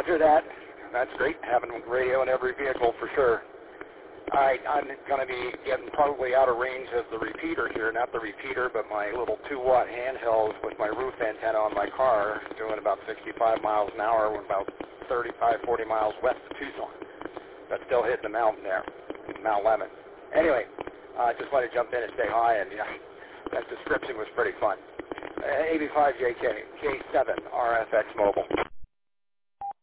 Roger that. That's great, having radio in every vehicle for sure. All right, I'm going to be getting probably out of range of the repeater here. Not the repeater, but my little 2-watt handheld with my roof antenna on my car, doing about 65 miles an hour, about 35, 40 miles west of Tucson. But still hitting the mountain there, Mount Lemmon. Anyway, I just wanted to jump in and say hi, and that description was pretty fun. AB5JK, K7, RFX Mobile.